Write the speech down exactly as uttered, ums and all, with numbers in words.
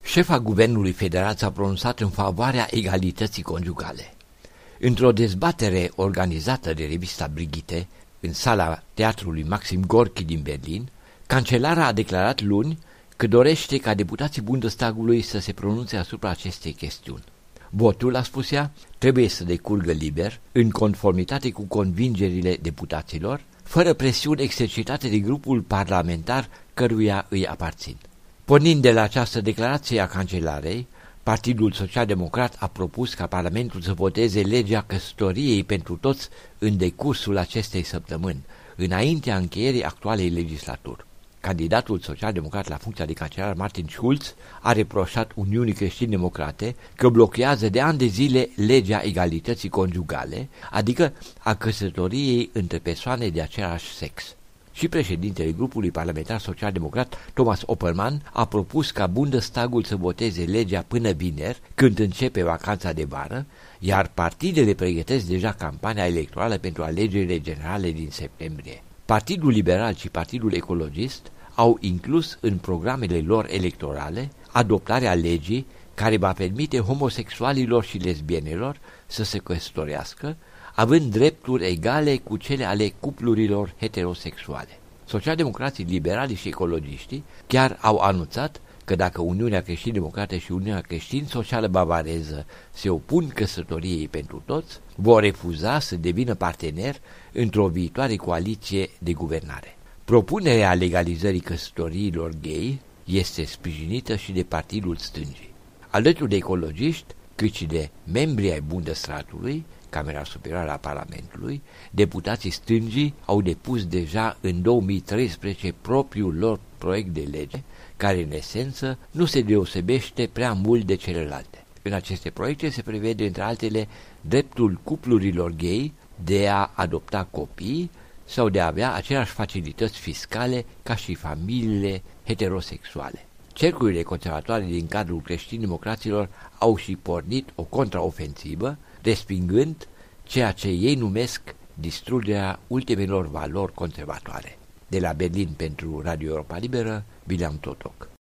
Șefa Guvernului Federal s-a pronunțat în favoarea egalității conjugale. Într-o dezbatere organizată de revista Brigitte, în sala Teatrului Maxim Gorki din Berlin, cancelara a declarat luni că dorește ca deputații Bundestagului să se pronunțe asupra acestei chestiuni. Votul, a spus ea, trebuie să decurgă liber, în conformitate cu convingerile deputaților, fără presiuni exercitate de grupul parlamentar căruia îi aparțin. Pornind de la această declarație a cancelarei, Partidul Social-Democrat a propus ca Parlamentul să voteze legea căsătoriei pentru toți în decursul acestei săptămâni, înaintea încheierii actualei legislaturi. Candidatul social-democrat la funcția de cancelar Martin Schulz a reproșat Uniunii Creștini-Democrate că blochează de ani de zile legea egalității conjugale, adică a căsătoriei între persoane de același sex. Și președintele grupului parlamentar social-democrat, Thomas Oppermann, a propus ca Bundestagul să voteze legea până vineri, când începe vacanța de vară, iar partidele pregătesc deja campania electorală pentru alegerile generale din septembrie. Partidul Liberal și Partidul Ecologist au inclus în programele lor electorale adoptarea legii care va permite homosexualilor și lesbienelor să se căsătorească, având drepturi egale cu cele ale cuplurilor heterosexuale. Socialdemocrații liberali și ecologiștii chiar au anunțat că dacă Uniunea Creștin-Democrată și Uniunea Creștin-Socială Bavareză se opun căsătoriei pentru toți, vor refuza să devină partener într-o viitoare coaliție de guvernare. Propunerea legalizării căsătoriilor gay este sprijinită și de Partidul Stângii. Alături de ecologiști, cât și de membrii ai Bundesratului, Camera Superioară a Parlamentului, deputații stângii au depus deja în două mii treisprezece propriul lor proiect de lege, care în esență nu se deosebește prea mult de celelalte. În aceste proiecte se prevede, între altele, dreptul cuplurilor gay de a adopta copii sau de a avea aceleași facilități fiscale ca și familiile heterosexuale. Cercurile conservatoare din cadrul creștin-democraților au și pornit o contraofensivă, respingând ceea ce ei numesc distrugerea ultimelor valori conservatoare. De la Berlin pentru Radio Europa Liberă, William Totoc.